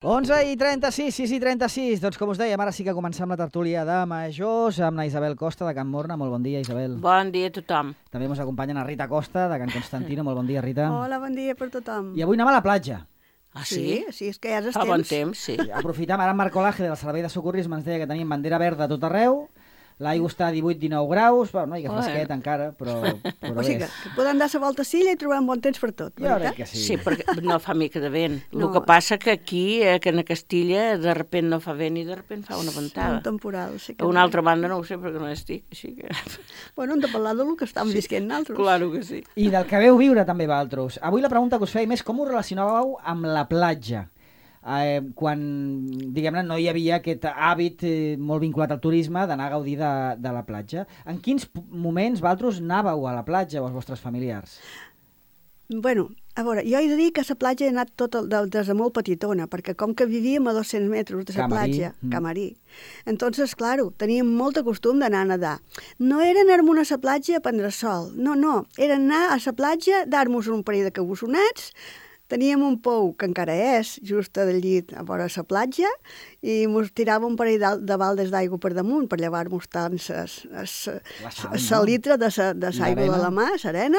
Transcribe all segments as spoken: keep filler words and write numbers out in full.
onze i trenta-sis, sis i trenta-sis. Doncs com us dèiem, ara sí que comencem la tertúlia de majors amb la Isabel Costa de Can Morna. Molt bon dia, Isabel. Bon dia a tothom. També ens acompanyen a Rita Costa de Can Constantino. Molt bon dia, Rita. Hola, bon dia per tothom. I avui anem a la platja. Ah, sí? sí? Sí, és que ja és Fa temps. bon temps, sí. Aprofitam, ara en Marc Olaje del Servei de Socorrisme ens deia que tenim bandera verda a tot arreu. L'aigua està a divuit dinou graus, bueno, no hi ha fresquet encara, però, però O sigui, bé. que podem dar la volta a Silla i trobem bon temps per tot, Jo veritat? crec que sí. Sí, perquè no fa mica de vent. El No. que passa que aquí, eh, que en Castilla, de repent no fa vent i de repent fa una ventada. Un temporal, sí que... A una altra banda no ho sé perquè no estic, així que... Bueno, hem de parlar del que estem visquent nosaltres. Claro que sí. I del que veu viure també vosaltres. Avui la pregunta que us feia més, com us relacionàveu amb la platja? Eh, quan, diguem-ne, no hi havia aquest hàbit eh, molt vinculat al turisme d'anar a gaudir de, de la platja. En quins p- moments vosaltres anàveu a la platja o els vostres familiars? Bueno, a veure, jo he de dir que a la platja he anat tot el, de, des de molt petitona, perquè com que vivíem a dos-cents metres de la Camarí, platja, mm. Camarí, entonces, claro, teníem molt de costum d'anar a nedar. No era anar-me'n a la platja a prendre sol, no, no, era anar a la platja, dar-nos un parell de cabussonets. Teníem un pou, que encara és, just al llit, a vora la platja, i ens tirava un parell de, de baldes d'aigua per damunt per llevar-nos tant la La sal, no? no? litra de l'aigua de l'arena. la mà, l'arena,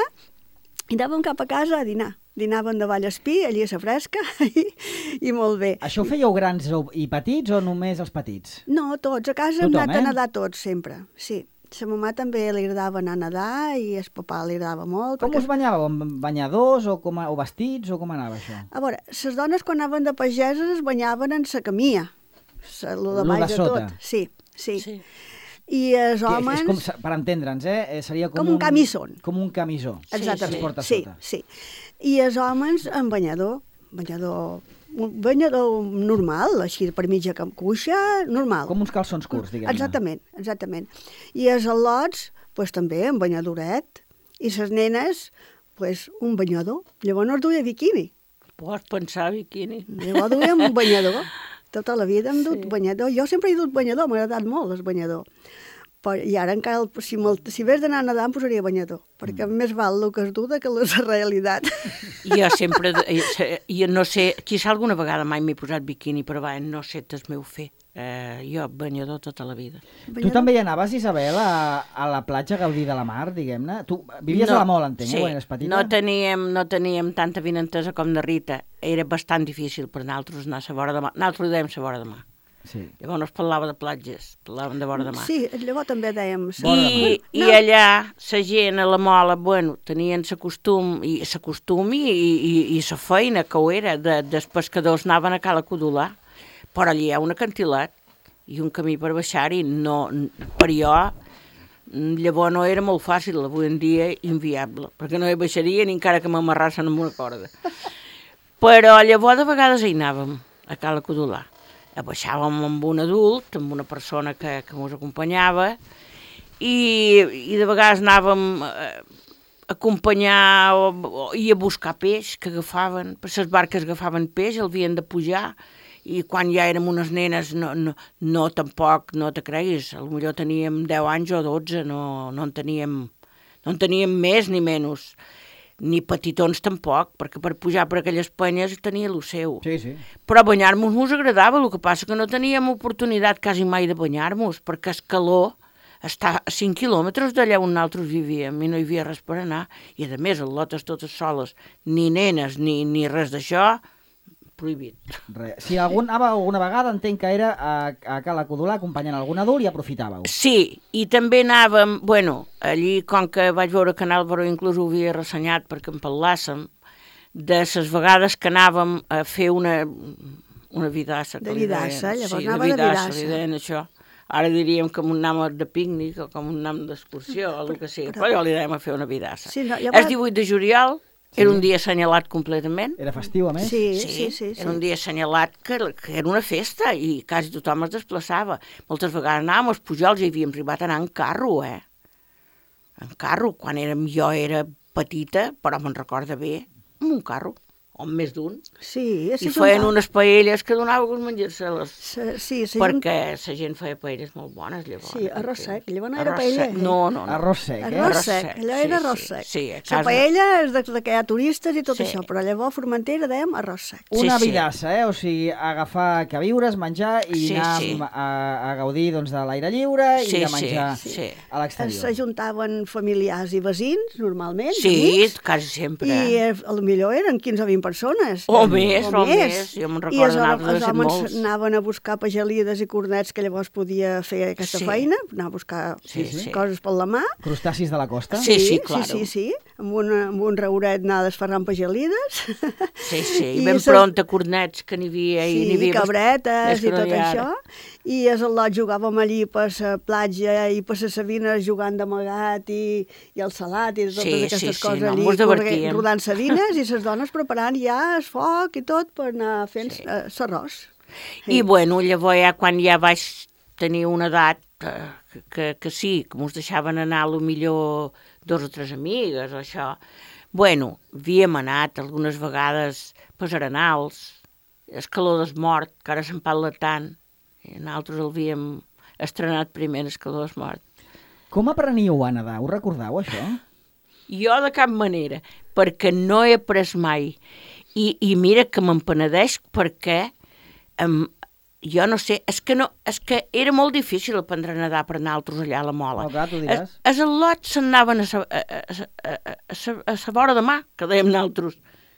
i anàvem cap a casa a dinar. Dinàvem de Vallespí, allí a la fresca, i, i molt bé. Això ho fèieu grans o- i petits o només els petits? No, tots, a casa Tothom, hem anat eh? a nedar tots, sempre, sí. La mamà també li agradava anar a nedar i el papà li agradava molt. Com perquè... us banyàveu? Amb banyadors o, com a, o vestits o com anava això? A veure, les dones quan anaven de pageses es banyaven en la camia, sa, lo de Lo de baix de sota. tot. Sí, sí, Sí. I els Que homes... és com, per entendre'ns, eh? eh, Seria com, Com un camisón. Com un camisó. Exactament, Que es porta a sí, sota. sí. I els homes en banyador, banyador, un banyador normal, així per mitja cuixa, normal. Com uns calçons curts, diguem-ne. Exactament, exactament. I els al·lots, pues, també un banyadoret. I les nenes, pues, un banyador. Llavors no es duia biquini. Pots pensar, biquini. Llavors duíem un banyador. Tota la vida hem dut Sí. banyador. Jo sempre he dut banyador, m'ha agradat molt el banyador. Però, I ara encara, el- si, si vés d'anar a nedar em posaria banyador, perquè Mm. més val el que es duda que la realitat. Jo sempre, jo no sé, quizà alguna vegada mai m'he posat biquini, però va, no sé el meu fer. Eh, jo banyador tota la vida. Tu també hi anaves, Isabel, a, a la platja a gaudir de la mar, diguem-ne? Tu vivies a la Mola, entenc, sí, eh, quan eres petita? No teníem, no teníem tanta vinentesa com de Rita. Era bastant difícil per nosaltres anar a la vora de mar. Nosaltres ho dèiem a la vora de mar. Sí. Llavors no es parlava de platges, parlàvem de vora de mar. Sí, llavors també dèiem... Vora de I, mar. i No. allà, la gent a la Mola, bueno, tenien la costum, i la costum i, i, i la feina que ho era, de, dels pescadors anaven a Cala Codolà, però allà hi ha un acantilat i un camí per baixar-hi, no, per jo, llavors no era molt fàcil, avui en dia inviable, perquè no hi baixaria ni encara que m'amarrassen amb una corda. Però llavors de vegades hi anàvem, a Cala Codolà. Baixàvem amb un adult, amb una persona que, que ens acompanyava, i, i de vegades anàvem a acompanyar o, o, i a buscar peix que agafaven, per les barques agafaven peix, el havien de pujar, i quan ja érem unes nenes, no, no, no tampoc, no te creguis, potser teníem deu anys o dotze, no, no, en teníem, no en teníem més ni menys, ni petitons tampoc, perquè per pujar per aquelles penyes tenia el seu. Sí, sí. Però banyar-nos mos agradava, el que passa que no teníem oportunitat quasi mai de banyar-nos, perquè el calor està a cinc quilòmetres d'allà on nosaltres vivíem i no hi havia res per anar. I a més, el lotes totes soles, ni nenes ni, ni res d'això, prohibit. Re. Si algun anava alguna vegada, entenc que era a, a Cala Codolà acompanyant algun adult i aprofitàveu. Sí, i també anàvem, bueno, allí, com que vaig veure que en Álvaro inclús ho havia ressenyat perquè en parlàssim, de les vegades que anàvem a fer una, una vidassa. De que li vidassa, deien. llavors sí, anava de vidassa, vidassa. li deien això. Ara diríem que un anàvem de pícnic o com un anàvem d'excursió o el que sigui, però jo li dèiem a fer una vidassa. Sí, no, ja És va- divuit de juliol, era un dia assenyalat completament. Era festiu, a més? Sí, sí, sí. sí. Era un dia assenyalat que, que era una festa i quasi tothom es desplaçava. Moltes vegades anàvem als Pujols i havíem arribat a anar en carro, eh? En carro, quan érem, jo era petita, però me'n recorda bé, amb un carro. o més d'un, Sí, i feien unes paelles que donava gust menjar-se-les. Sí, sí, perquè la gent feia paelles molt bones, llavors. Sí, arròs sec, llavors no era paella. No, no, no. Arròs sec, eh? Arròs sec, allò era arròs sec. Sí, a casa... La paella és de, de que hi ha turistes i tot sí. això, però llavors a Formentera dèiem arròs sec. Una sí, vidassa, eh? O sigui, agafar queviures, menjar i sí, anar sí. A, a gaudir doncs, de l'aire lliure sí, i de menjar sí, sí. a l'exterior. S'ajuntaven familiars i veïns, normalment, sí, amics, quasi sempre. I eh, potser eren quinze o vint persones. O més, o, o més. més. Jo me'n recordo I els homes anaven a buscar pagelides i cornets que llavors podia fer aquesta sí. feina, anar a buscar sí, sí. coses per la mà. Crustacis de la costa? Sí, sí, claro. Sí, sí, sí. Amb, una, amb un rauret anar desferrant pagelides. Sí, sí, i ben ses... pront a cornets que n'hi havia. Sí, i havia cabretes i tot això. I els al·lots jugàvem allí per la platja i per les sabines jugant d'amagat i, i el salat i totes sí, aquestes sí, coses sí, allí, no, rodant sabines i les dones preparant ja el foc i tot per anar fent sí. uh, l'arròs. I sí. bueno, llavors ja quan ja vaig tenir una edat eh, que, que sí, que mos deixaven anar a lo millor dos o tres amigues o això, bueno, havíem anat algunes vegades per Arenals, Escaló del Mort, que ara se'n parla tant, i nosaltres el havíem estrenat primer, Escaló del Mort. Com apreníeu a nedar? Ho recordeu, això? Jo de cap manera, perquè no he après mai. I, i mira que m'empenedeix perquè um, jo no sé, és que, no, és que era molt difícil aprendre a nedar per nosaltres allà a la Mola. Oh, clar, tu diràs. Els al·lots se'n anaven a sa, a, a, a, a, sa, a sa vora de mà, que dèiem nosaltres,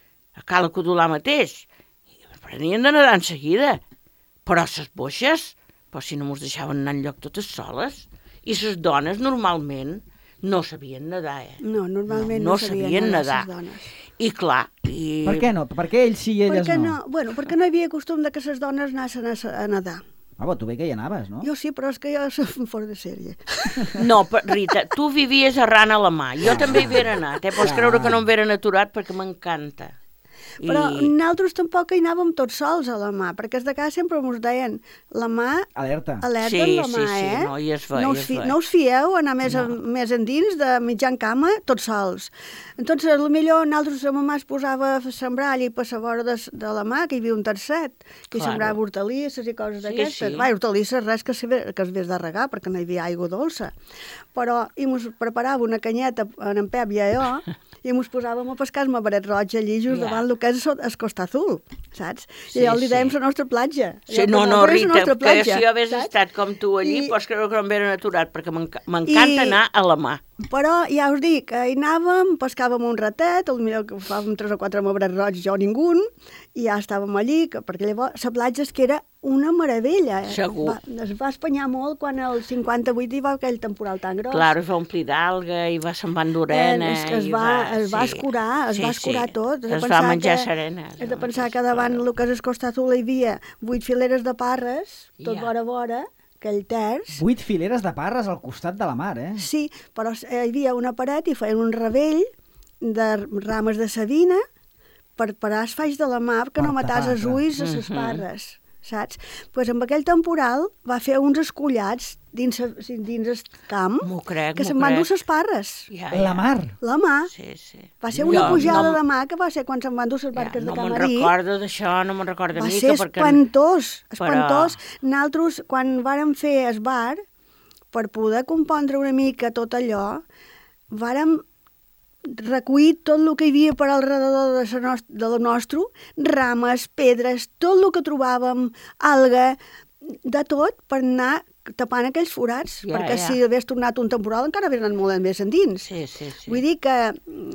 a Cala Codolà mateix. I aprenien de nedar en seguida. Però les boixes, però si no mos deixaven anar enlloc totes soles. I les dones normalment no sabien nedar, eh? No, normalment no, no, no sabien nedar, les dones. I clar... I... Per què no? Per què ells sí i elles perquè no? no? Bueno, perquè no hi havia costum de que les dones anessin a, a nedar. Ah, però tu bé que hi anaves, no? Jo sí, però és que jo som fora de sèrie. No, Rita, tu vivies arran a la mà. Jo també hi havia anat, eh? Pots creure que no em havia aturat perquè m'encanta. Però I... nosaltres tampoc hi anàvem tots sols a la mà, perquè els de casa sempre ens deien la mà... Alerta. Alerta sí, amb la mà, sí, sí, eh? no, i es va, no, i us es fi, va. no us fieu anar més, no. a, més endins de mitjan cama tots sols. Entonces, potser nosaltres, la mamà es posava a sembrar allí per la vora de, de la mà, que hi havia un tercet, que claro. sembrava hortalisses i coses sí, d'aquestes. Sí. Va, hortalisses res que, se, que es hagués de regar, perquè no hi havia aigua dolça. Però i mos preparava una canyeta en en Pep i a jo, i mos posàvem a pescar el mabaret roig allí just yeah. davant el que és el Costa Azul, saps? I sí, allò li dèiem sí. la nostra platja. Sí, no, no, Rita, que si jo hagués saps? estat com tu allí, I... pots creure que no em veren aturat, perquè m'encanta I... anar a la mà. Però ja us dic, hi anàvem, pescàvem un ratet, potser que fàvem tres o quatre mabrets roig, jo ningú, i ja estàvem allí, que, perquè llavors la platja és que era una meravella. Segur. Va, es va espanyar molt quan el cinquanta-vuit hi va aquell temporal tan gros. Clar, es va omplir d'alga, i va se'n va endurena. Eh, és que es va, va, es va sí. escurar, es sí, va escurar sí. tot. Es va menjar que, serena. Has de pensar que davant el que és el Costa Azul hi havia vuit fileres de parres, tot ja. vora a vora, aquell terç. Vuit fileres de parres al costat de la mar, eh? Sí, però hi havia una paret i feien un ravell de rames de savina per parar els falls de la mar que per no matàs els ulls a les parres, saps? Doncs pues amb aquell temporal va fer uns escollats dins, dins el camp crec, que se'n van dur les parres. Ja, ja. La mar? La mar. Sí, sí. Va ser una jo, pujada no, de mar que va ser quan se'n van dur les barques ja, de no Camarí. No me'n recordo d'això, no me'n recordo va mica. Va ser perquè... espantós, espantós. Però... Nosaltres, quan vàrem fer el bar, per poder compondre una mica tot allò, vàrem recollir tot el que hi havia per al redador de, la nost de la nostre, rames, pedres, tot el que trobàvem, alga, de tot, per anar tapant aquells forats, ja, perquè ja. si hagués tornat un temporal encara hagués anat molt més endins. Sí, sí, sí. Vull dir que,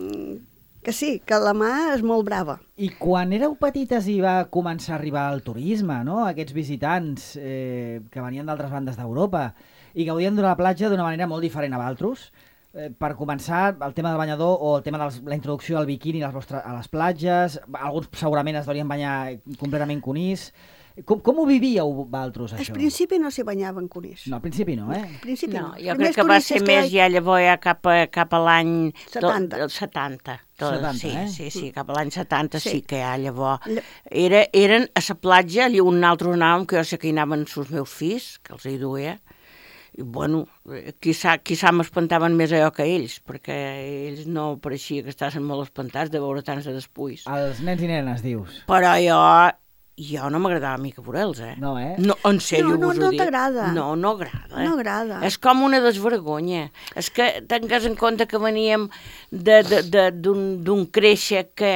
que sí, que la mà és molt brava. I quan éreu petites i va començar a arribar el turisme, no? Aquests visitants eh, que venien d'altres bandes d'Europa i gaudien de la platja d'una manera molt diferent a Valtros, Eh, per començar, el tema del banyador o el tema de la introducció del biquini a les, vostres, a les platges, alguns segurament es deurien banyar completament conís. Com, com ho vivíeu, Valtros, això? Al principi no s'hi banyaven conís. No, al principi no, eh? Al principi no. no. Jo crec que va ser més ja llavors ja cap a, cap a l'any setanta. Del setanta. Tot, setanta, sí, eh? sí, sí, cap a l'any setanta sí. sí que ja llavors... Ll... Era, eren a la platja, allà on nosaltres anàvem, que jo sé que hi anaven els meus fills, que els hi duia, I, bueno, quizà, quizà m'espantaven més allò que ells, perquè ells no pareixia que estaven molt espantats de veure tants de despuis. Els nens i nenes, dius? Però jo, jo no m'agradava mica veure-los, eh? No, eh? No, en sèrio, No, no, vos ho no dic. t'agrada. No, no agrada. No agrada. És com una desvergonya. És que tingues en compte que veníem de- de- de- d'un d'un créixer que,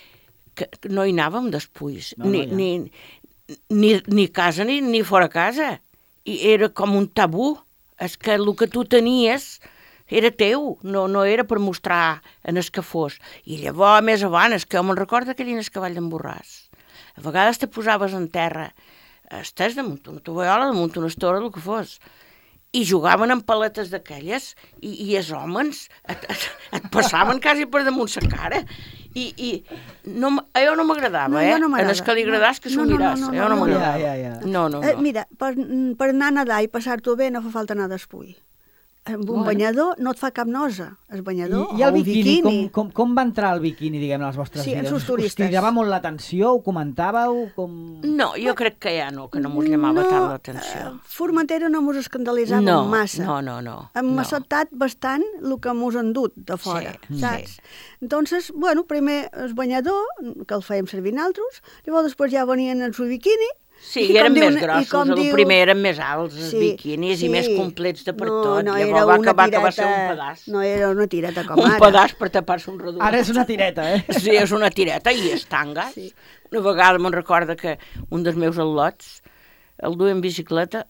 que no hi anàvem després. No, no, ni, ja. ni, ni, ni casa ni, ni fora casa. I era com un tabú. És que el que tu tenies era teu, no, no era per mostrar en el que fos. I llavors, més avant, és que jo me'n recordo aquell en el cavall d'en Borràs. A vegades te posaves en terra, estàs damunt una tovallola, damunt una estora, el que fos, i jugaven amb paletes d'aquelles, i, i els homes et, et, et passaven quasi per damunt la cara. I, i no, m- allò no m'agradava, No, eh? jo no En m'agrada. els que li agradàs que No, s'ho no, no, miràs. no, no, Allò no no, no. m'agradava. Ja, ja, ja. No, no, Eh, no. mira, per, per anar a nedar i passar-t'ho bé no fa falta anar d'espull. Amb un Bueno. banyador no et fa cap nosa. El banyador I, i el o un biquini, biquini. Com, com, com va entrar el biquini, diguem, a les vostres Sí, vides? amb sus Us- turistes. Us cridava molt l'atenció? Ho comentàveu? Com... No, jo crec que ja no, que no mos llamava No, tant l'atenció. eh, Formentera no mos escandalitzava No, massa. no, no, no. Hem no. assaltat bastant el que mos han dut de fora, Sí, saps? sí. Entonces, bueno, primer el banyador, que el fèiem servir nosaltres, llavors després ja venien el seu biquini. Sí, i i eren com diu- més i grossos, com el diu- primer eren més alts, els Sí, biquinis, sí. i més complets de per no, tot. No, Llavors era va una acabar que va ser un tireta- pedaç. No era una tireta com Un ara. pedaç per tapar-se un reduït. Ara és una tireta, eh? Sí, és una tireta i estangues. Sí. Una vegada me'n recorda que un dels meus al·lots el duia en bicicleta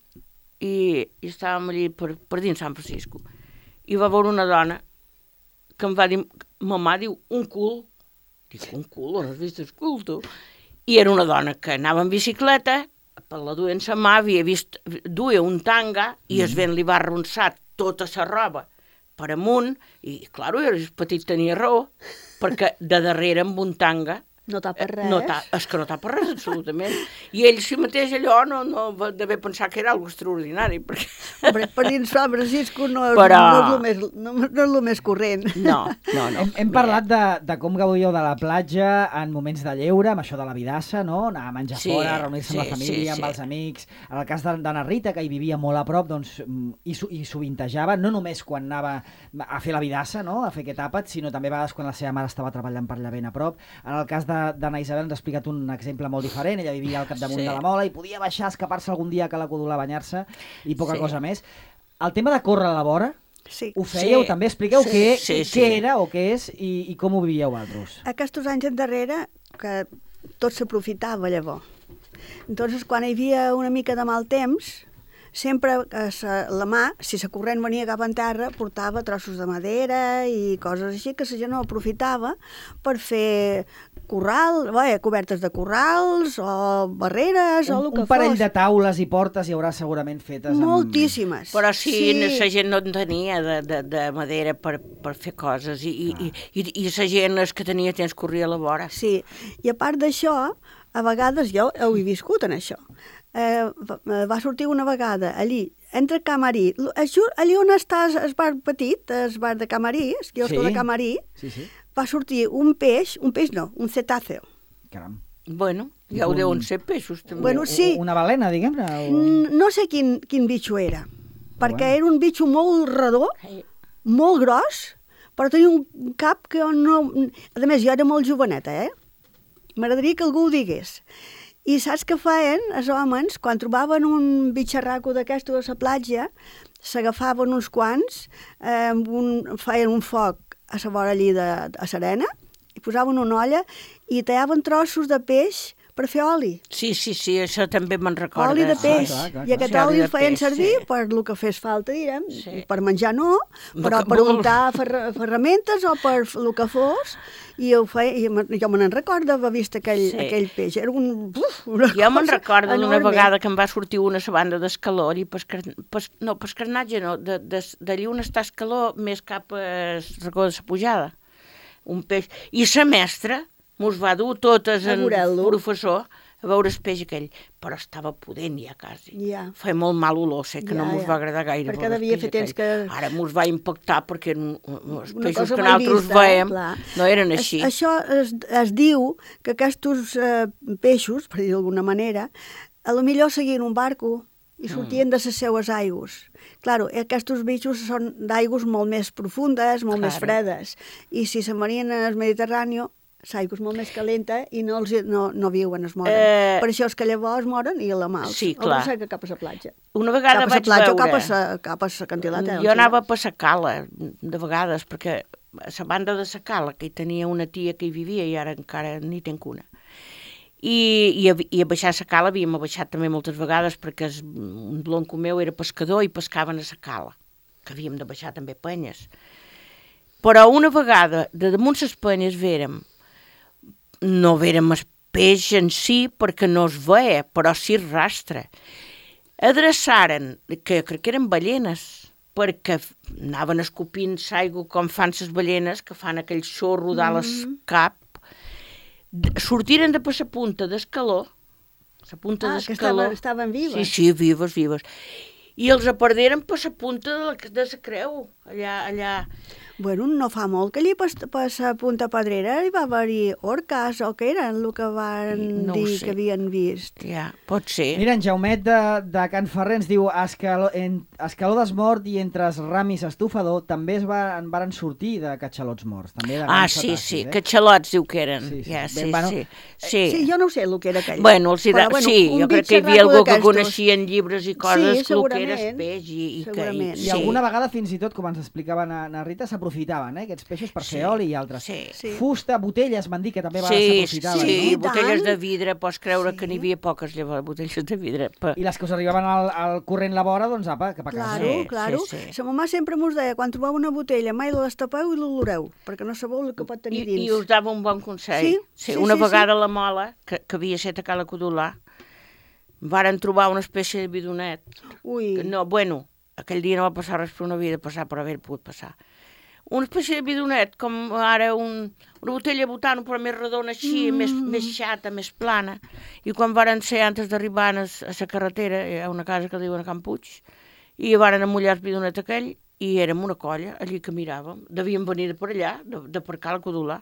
i, i estàvem allí per, per dins San Francisco. I va veure una dona que em va dir, mamà, diu, un cul. Dic, un cul? On has vist el cul, tu? I era una dona que anava en bicicleta, per la duia en sa mà, havia vist, duia un tanga i el vent li va arronsar tota sa roba per amunt, i, clar, el petit tenia raó, perquè de darrere amb un tanga No tapa res. no ta, és que no tapa res, absolutament. I ell si mateix allò no, no va d'haver pensat que era algo extraordinari, perquè... Hombre, per dins San Francisco no és, Però- no és, el més, no, no és el més corrent. No, no, no. Hem, hem parlat de, de com gaudíeu de la platja en moments de lleure, amb això de la vidassa, no? Anar a menjar Sí, fora, reunir-se amb la sí, família, sí, amb sí. els amics. En el cas de- d'Anna Rita, que hi vivia molt a prop, doncs, mm, i, so- i sovintejava, no només quan anava a fer la vidassa, no? A fer aquest àpat, sinó també a vegades quan la seva mare estava treballant per allà ben a prop. En el cas de- d'Anna Isabel ens ha explicat un exemple molt diferent. Ella vivia al capdamunt Sí. de la Mola i podia baixar, escapar-se algun dia que la Codolà a banyar-se i poca Sí. cosa més. El tema de córrer a la vora, Sí. ho fèieu Sí. també? Expliqueu Sí. què, Sí, què sí. era o què és i, i com ho vivíeu vosaltres. Aquests anys endarrere, que tot s'aprofitava llavors. Entonces, quan hi havia una mica de mal temps, sempre eh, sa, la mà, si la corrent venia cap en terra, portava trossos de madera i coses així que la gent no aprofitava per fer corral, bé, cobertes de corrals o barreres o el Un, que un parell fos. de taules i portes hi haurà segurament fetes amb... Moltíssimes. Però si sí. la gent no en tenia de, de, de madera per, per fer coses i, i, i, i, i la gent és que tenia temps corria a la vora. Sí, i a part d'això, a vegades jo ho he viscut en això. Eh, va, va sortir una vegada allí, entre Camarí, allí on està el bar petit, el bar de Camarí, el quiosco Sí. de Camarí, Sí, sí. va sortir un peix, un peix no, un cetàceo. Caram. Bueno, ja ho Un- deuen ser peixos també. Bueno, sí. Una balena, diguem-ne? O... Mm, No sé quin, quin bitxo era, perquè bueno. era un bitxo molt redó, Ai, molt gros, però tenia un cap que no... A més, jo era molt joveneta, eh? M'agradaria que algú ho digués. I saps què feien els homes? Quan trobaven un bitxarraco d'aquestos a la platja, s'agafaven uns quants, eh, amb un, feien un foc a la vora allí de, a Serena, i posaven una olla i tallaven trossos de peix per fer oli. sí, sí, sí, això també me'n recorda. Oli de sí. peix. clar, clar, I clar. aquest Sí, oli oli de el feien peix, servir sí. per el que fes falta, direm. Sí. Per menjar no, però que per vol. untar ferra, ferramentes o per el que fos. I, ho feia, i me- jo me n'en recordo haver vist aquell, Sí. aquell peix. Era un... Uf, una Jo me'n cosa recordo d'una enorme. vegada que em va sortir una a la banda d'escaló, allí per, per, no, per escarnatge, no, de- de- d'allí on està escaló més cap a racó de la pujada. Un peix. I la mestra mos va dur totes A en veure-lo. professor a veure el peix aquell, però estava pudent ja quasi. Ja. Feia molt mal olor, sé que Ja, no mos ja. va agradar gaire. Perquè veure el devia peix fer temps aquell. que- Ara mos va impactar perquè eren un- els Una peixos cosa que mai nosaltres vista, eh? veiem Clar. no eren així. Aix- Això es, es diu que aquests eh, peixos, per dir d'alguna manera, a lo millor seguien un barco i sortien de les seues aigües. Claro, aquests bichos són d'aigües molt més profundes, molt Claro. més fredes, i si se'n venien al Mediterrani, l'aigua és molt més calenta i no, els, no, no viuen, es moren. Eh, Per això és que llavors moren i a la mal. Sí, O clar. no sé que cap a la platja. Una vegada Cap a la vaig platja o veure... cap a la, cap a la cantilata. Jo anava a la cala, de vegades, perquè a la banda de la cala, que hi tenia una tia que hi vivia i ara encara n'hi tenc una. I, i, a, i a baixar a la cala havíem baixat també moltes vegades perquè es, un blonco meu era pescador i pescaven a la cala, que havíem de baixar també penyes. Però una vegada, de damunt les penyes, vérem, no vérem el peix en si perquè no es veia, però sí el rastre. Adreçaren, que crec que eren ballenes, perquè anaven escopint l'aigua com fan les ballenes, que fan aquell xorro dalt al Mm. cap, sortiren de per la punta d'escaló, la punta Ah, que d'escaló. estaven, estaven vives. Sí, sí, vives, vives. I els perderen per la punta de la, de la creu, allà, allà. Bueno, no fa molt que allí per, per la Punta Pedrera hi va haver-hi orques, o què eren el que van No ho dir sé. que havien vist. Ja, pot ser. Mira, en Jaumet de, de Can Ferrer ens diu Escaló, en, Escaló d'Esmort i entre els ramis estufador també es va, en varen sortir de catxalots morts. També de Ah, grans sí, cetacis, sí, eh? catxalots diu que eren. Sí, sí. Ja, Bé, sí, bueno, sí. Sí, Sí. jo no ho sé el que era aquell. Bueno, els Però, da... bueno, sí, un jo crec bit que hi havia xerraco algú que d'aquestos. coneixia en llibres i coses Sí, que el que era el segurament, peix i, i que... segurament. I sí. alguna vegada fins i tot, com ens explicava na, na Rita, s'aprofitaven, eh, aquests peixos per Sí, fer oli i altres. sí. Sí. Fusta, botelles, m'han dit que també a Sí, vegades sí, s'aprofitaven, sí, I no? botelles tant. de vidre, pots creure Sí. que n'hi havia poques llavors, botelles de vidre. Pa... I les que us arribaven al, al corrent la vora, doncs apa, cap a casa. Claro, Sí, claro. sí, sí. Sa mamà sempre mos deia, quan trobeu una botella, mai la destapeu i l'oloreu, perquè no sabeu el que pot tenir I, dins. I us dava un bon consell. Sí, sí, sí, una sí, vegada a la Mola, que, que havia set a Cala Codolà, varen trobar una espècie de bidonet. Ui, Que no, bueno, aquell dia no va passar res, però no havia de passar, però haver pogut passar. Una espècie de bidonet, com ara un, una botella de butano, però més redona així, mm. més, més xata, més plana. I quan varen ser, antes d'arribar a la carretera, hi ha una casa que diuen a Can Puig, i varen amullar el bidonet aquell, i érem una colla, allí que miràvem. Devien venir de per allà, de, de per Cala Codolà.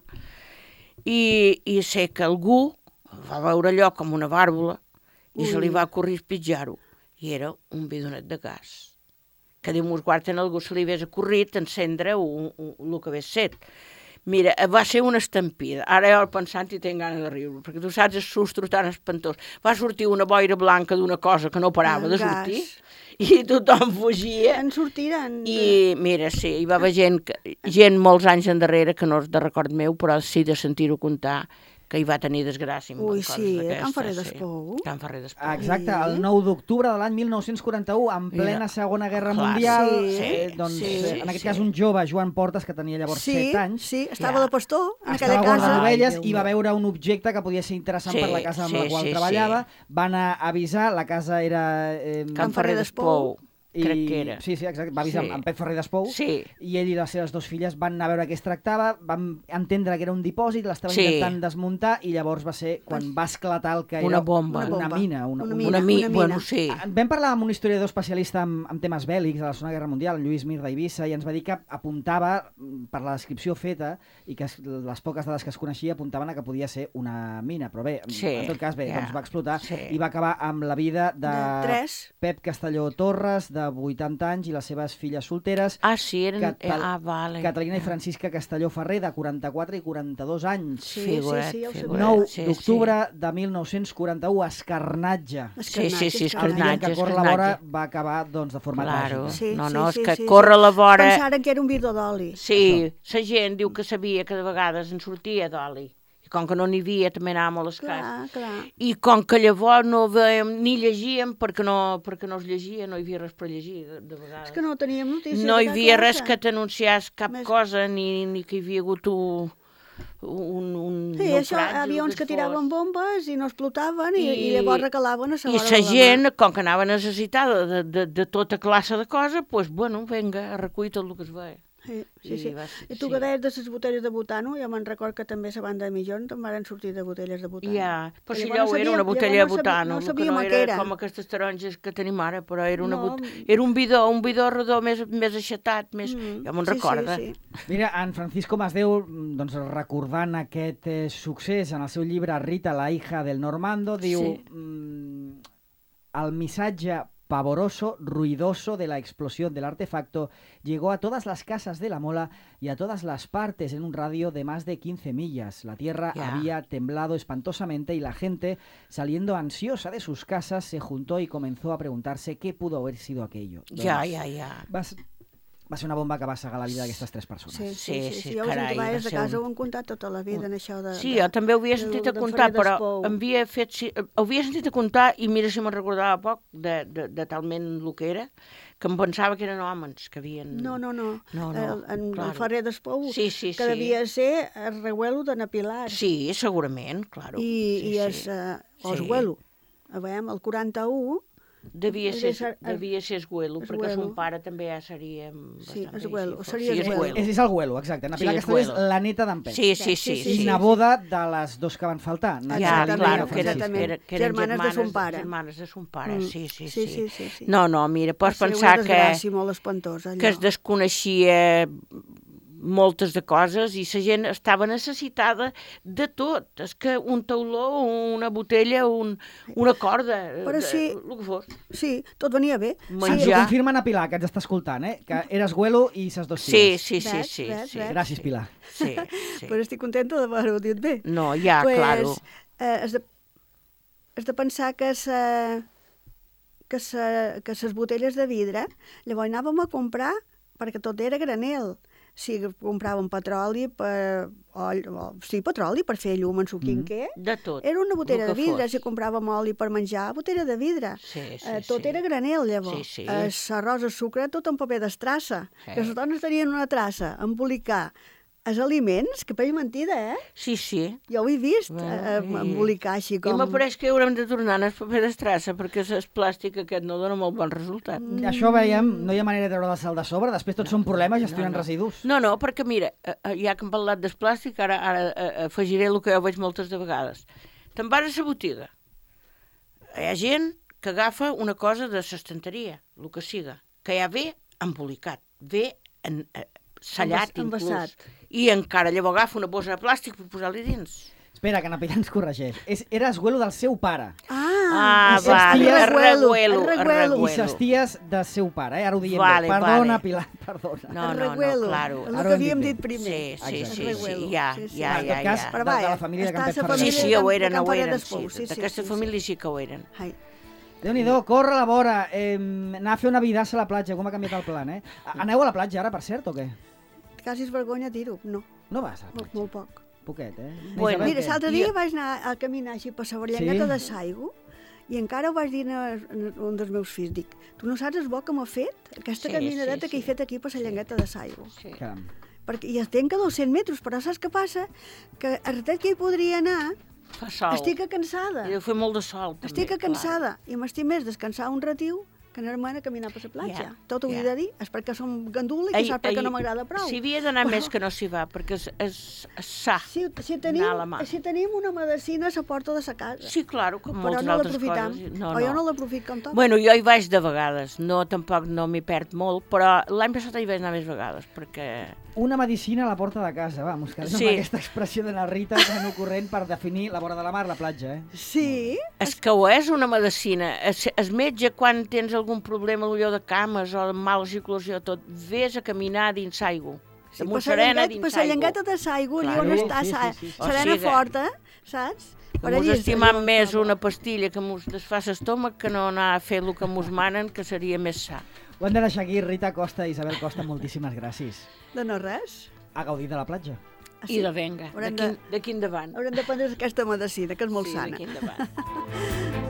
I, I sé que algú va veure allò com una bàrbola i se li va corrir espitjar-ho. I era un bidonet de gas. Que Déu mos guard, en algú se li hagués acorrit encendre el que hagués set. Mira, va ser una estampida. Ara jo pensant i tinc ganes de riure, perquè tu saps el sustro tan espantós. Va sortir una boira blanca d'una cosa que no parava de gas. sortir i tothom fugia. En sortiren. I mira, sí, hi va haver gent, que, gent molts anys endarrere, que no és de record meu, però sí de sentir-ho contar, que hi va tenir desgràcia. amb Ui, coses sí, a d'aquestes, Can Ferrer sí. d'Espou. Can Ferrer d'Espou. Exacte, el nou d'octubre de l'any mil nou-cents quaranta-u, en plena Mira, Segona Guerra clar, Mundial, sí, eh, doncs, sí, eh, sí, en aquest sí. cas un jove, Joan Portes, que tenia llavors Sí, set anys, sí, estava Ja. de pastor en estava aquella guardant casa. ovelles Ai, i Déu va meu. veure un objecte que podia ser interessant Sí, per la casa amb sí, la qual sí, treballava. Van a avisar, la casa era... Eh, Can Ferrer d'Espou, i... crec que era. Sí, sí, exacte, va avisar Sí. en Pep Ferrer d'Espou, Sí. i ell i les seves dues filles van anar a veure què es tractava, van entendre que era un dipòsit, l'estaven Sí. intentant desmuntar, i llavors va ser quan va esclatar el que era Una bomba. una, Una bomba. mina. Una, Una una, mina. Una mi... una Bueno, mina. sí. Vam parlar amb un historiador especialista en, en temes bèl·lics de la Segona Guerra Mundial, en Lluís Mir d'Eivissa, i ens va dir que apuntava, mm, per la descripció feta, i que es, les poques dades que es coneixia apuntaven a que podia ser una mina. Però bé, Sí, en tot cas, bé, ja. doncs va explotar Sí. i va acabar amb la vida de, De tres. Pep Castelló Torres, de vuitanta anys, i les seves filles solteres, Ah, sí, eren... Catal- Ah, vale. Catalina i Francisca Castelló Ferrer, de quaranta-quatre i quaranta-dos anys. Sí, Figurat, sí, sí, ja ho sabia. figurat. nou sí, d'octubre de mil nou-cents quaranta-u, Escarnatge. Sí, sí, sí, El dia en Escarnatge, què Corre la Vora Escarnatge. va acabar doncs, de forma Claro. tràgica. Sí, No, sí, no, és sí, que sí, córrer sí. la vora... Pensaren que era un bidó d'oli. Sí, la gent diu que sabia que de vegades en sortia d'oli. I com que no n'hi havia, també anava molt escàs. Clar, clar. I com que llavors no veiem ni llegíem perquè no, perquè no es llegia, no hi havia res per llegir, de, de vegades. És que no teníem notícies. No hi de cap havia res classe. que t'anunciés cap Més- cosa, ni, ni que hi havia hagut un... un, un Sí, això, naufragi, el avions que fos. tiraven bombes i no explotaven i, i, I- llavors recalaven a la I vora la de la gent, mà. com que anava necessitada de, de, de tota classe de coses, doncs, bueno, vinga, a recollir tot el que es veia. Sí, sí, I sí. va- I tu sí. que deies de les botelles de butano, ja me'n record que també a la banda de Millón te'n van sortir de botelles de butano. Ja, però si Llavors allò era sabíem- una botella de llavors no sabí- butano, no el que sabíem no el era, que era. com aquestes taronges que tenim ara, però era, una No. bot... era un bidó, un bidó redó més, més aixetat, més... Mm, Ja me'n sí, recorda. Sí, sí. Mira, en Francisco Masdeu, doncs, recordant aquest eh, succés en el seu llibre Rita, la hija del Normando, diu Sí. mm, el missatge pavoroso, ruidoso de la explosión del artefacto llegó a todas las casas de la Mola y a todas las partes en un radio de más de quince millas. La tierra Ya. había temblado espantosamente y la gente, saliendo ansiosa de sus casas, se juntó y comenzó a preguntarse qué pudo haber sido aquello. Ja, Doncs ja, ja. Va, s- va ser una bomba que va cegar la vida d'aquestes tres persones. Sí, sí, Sí, sí, sí, sí. Jo carai, carai, va des de ser casa un- ho hem contat tota la vida, en això de... Sí, de, jo també ho havia de- sentit de a contar, Fredes però Pou. em havia fet... Sí, ho havia sentit a contar i mira si me'n recordava poc de, de, de talment el que era, que em pensava que eren homes que havien... No, no, no. No, no, el, en claro. el Ferrer d'Espou, Sí, sí, que sí. devia ser el reguelo de Napilar. Sí, segurament, claro. I, sí, i es, sí. uh, o Sí. Esguelo. A veure, el quaranta-u, Devia devia ser, ser- devia ser Esguelo, perquè Esguelo. son pare també ja seria... Sí, bastant Esguelo, així, seria sí, Esguelo. És, és el Güelo, exacte. Na Sí, Pilar és Castelló és Güelo. la neta d'en Pep. Sí, sí, sí. Sí, sí, I sí. neboda de les dos que van faltar. Nacho Ja, Galina i claro, la que eren, Francisca. que, eren, que eren Germanes de son pare. Germanes de son pare, Mm. sí, sí, Sí, sí. sí, sí, sí. No, no, mira, pots Va ser pensar una que, desgràcia molt espantosa, allò. que es desconeixia moltes de coses i la gent estava necessitada de tot. És que un tauló, una botella, un, una corda, Però de, sí. el que fos. Sí, tot venia bé. Ens Menjar. ho Ja. confirma na Pilar, que ens està escoltant, eh? que eres Güelo i ses dos Sí, filles. sí, sí, Ves, sí. ves, sí, ves. Gràcies, Pilar. Sí, sí. Però estic contenta d'haver-ho dit bé. No, ja, pues, claro. Eh, has, de, has de pensar que sa, que, sa, que ses botelles de vidre, llavors anàvem a comprar perquè tot era granel. Si compràvem petroli per... Oli, o, sí, petroli per fer llum en su quinquer. De tot. Era una botella el de que vidre. fos. Si compràvem oli per menjar, botella de vidre. Sí, sí, eh, tot sí. era granel, llavors. Sí, sí. Eh, arròs, el sucre, tot en paper d'estrassa. Sí. Que les dones tenien una traça, embolicar els aliments, que pell mentida, eh? Sí, sí. Jo ho he vist, Bueno, eh, i- embolicar així I com... m'apareix que haurem de tornar al paper d'estrassa perquè el plàstic aquest no dona molt bon resultat. Mm. Això veiem, no hi ha manera de treure la sal de sobre, després tots són problemes gestionant no. residus. No, no, perquè mira, eh, eh, ja que hem parlat del plàstic, ara, ara eh, afegiré el que jo veig moltes de vegades. Te'n vas a la botiga. Hi ha gent que agafa una cosa de l'estanteria, el que siga, que ja ve embolicat, ve en, eh, sallat Envas- inclús. envasat. I encara llavors agafa una bossa de plàstic per posar-li dins. Espera, que na Pilar ens corregeix. És, era Esguelo del seu pare. Ah, Ah, i va, ses ties- el reguelo, el el reguelo. I reguelo. ses ties del seu pare, eh? Ara ho diem Vale, bé. Perdona, vale. Pilar, perdona. No, el no, no, reguelo, claro. el Ara ho que hem havíem dit dit bé. primer. Sí, sí, Exacte. sí, El sí, reguelo, ja, sí, sí. ja, En ja, tot cas, ja. de, Però de vaja, la família de està Campet sa Ferrer. Sí, família sí, de ho Can- eren, de Can ho eren, Ferrer sí. d'Espou, sí, sí, D'aquesta sí, família sí que ho eren. Ai. Déu-n'hi-do, corre a la vora. Eh, anar a fer una vidassa a la platja, com ha canviat el plan, eh? A- Aneu a la platja ara, per cert, o què? Quasi és vergonya dir-ho. No, No vas a la molt, platja? molt poc. Poquet, eh? Bueno, Isabel, Mira, què? l'altre Jo- dia vaig anar a caminar així per la Berllangueta Sí? de Saigo i encara ho vaig dir a un dels meus fills. Dic, tu no saps el bo que m'ha fet? Aquesta Sí, caminadeta sí, que he sí. fet aquí per la Llangueta de Saigo. Sí. Caram. Perquè ja tenc a dos-cents metres, però saps què passa? Que a retat que hi podria anar, Fa sol. estic cansada. I deu fer molt de sol, també. Estic clar. cansada i m'estic més descansar un ratiu que anar-me'n a caminar per la platja. Ja, Tot ho he ja. de dir. És perquè som gandula i Ai, saps perquè ai, no m'agrada prou. S'hi havia d'anar Però- més que no s'hi va, perquè és, és, és sa. Si, si, tenim, anar a la mà. si tenim una medicina a la porta de sa casa. Sí, claro, com però moltes no altres l'aprofitam. coses. No, o jo no no. l'aprofit com toca. Bueno, jo hi vaig de vegades, no, tampoc no m'hi perd molt, però l'any passat hi vaig anar més vegades, perquè... Una medicina a la porta de casa, vamos, que és Sí. amb aquesta expressió de la Rita tan ocorrent per definir la vora de la mar, la platja, eh? Sí, És que ho és una medicina. Es, es metge, quan tens algun problema allò de cames o de mala circulació, tot, vés a caminar dins aigua. sí De per Montserena la dins llangueta, aigua. llangueta de Saigo, allà Claro. on Sí, està sí, sa, sí, sí, sí. serena O sigui, forta, saps? Per Mos allí, estimam allò més estava. una pastilla que mos desfà l'estómac que no anar a fer el que mos manen, que seria més sa. Ho hem de deixar aquí, Rita Costa i Isabel Costa, moltíssimes gràcies. De no res. A gaudir de la platja. Ah, I de venga, Haurem d'aquí de- d'aquí endavant. Haurem de prendre aquesta medicina, que és molt Sí, sana. d'aquí endavant.